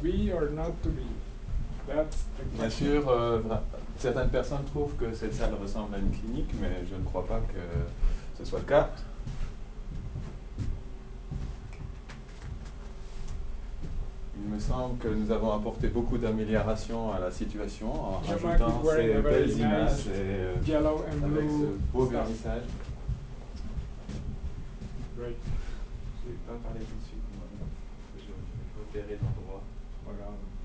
be or not to be? That's the Bien question. sûr, certaines personnes trouvent que cette salle ressemble à une clinique, mais je ne crois pas que ce soit le cas. Il me semble que nous avons apporté beaucoup d'améliorations à la situation en Jean-Marc rajoutant is wearing ces a very belles images nice et yellow and avec ce blue beau stuff. vernissage. Great. Je ne vais pas parler tout de suite, moi. Je vais repérer l'endroit. Voilà.